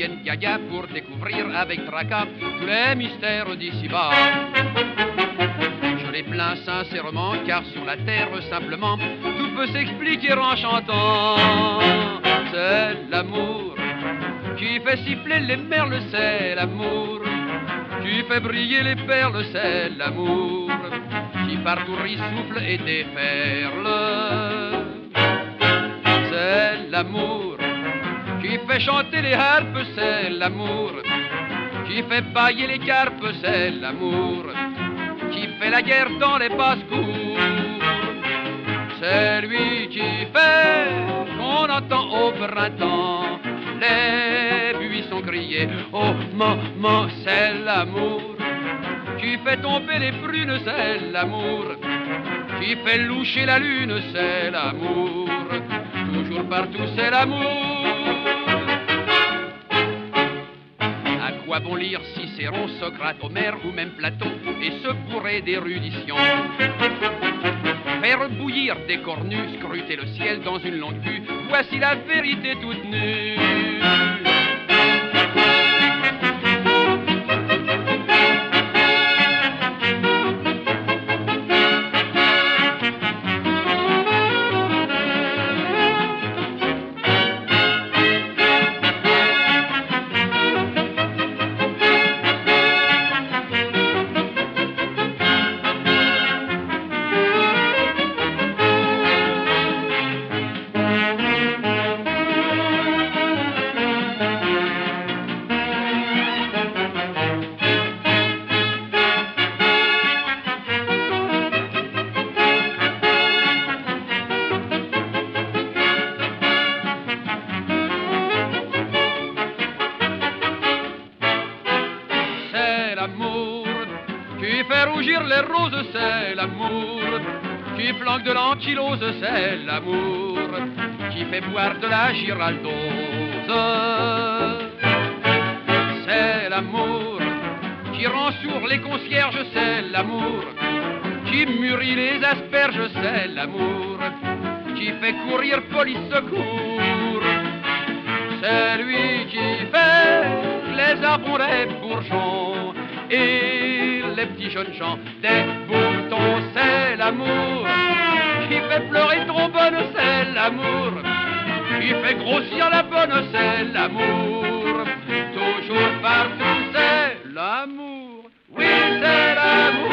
deviennent gaga pour découvrir avec tracas tous les mystères d'ici-bas. Je les plains sincèrement, car sur la terre, simplement, tout peut s'expliquer en chantant. C'est l'amour qui fait siffler les merles, c'est l'amour qui fait briller les perles, c'est l'amour qui partout rissouffle et déferle. C'est l'amour qui fait chanter les harpes, c'est l'amour qui fait bailler les carpes, c'est l'amour qui fait la guerre dans les basses-cours. C'est lui qui fait qu'on entend au printemps les buissons crier. Oh maman, c'est l'amour qui fait tomber les prunes, c'est l'amour qui fait loucher la lune, c'est l'amour. Toujours partout, c'est l'amour. À quoi bon lire Cicéron, Socrate, Homère ou même Platon et se bourrer d'érudition? Faire bouillir des cornues, scruter le ciel dans une longue vue, voici la vérité toute nue. L'amour qui fait rougir les roses, c'est l'amour qui flanque de l'ankylose, c'est l'amour qui fait boire de la giraldose. C'est l'amour qui rend sourds les concierges, c'est l'amour qui mûrit les asperges, c'est l'amour qui fait courir police secours. C'est lui qui fait les arbres des bourgeons et les petits jeunes gens des boutons, c'est l'amour qui fait pleurer trombone, c'est l'amour qui fait grossir la bonne, c'est l'amour. Toujours partout, c'est l'amour. Oui, c'est l'amour.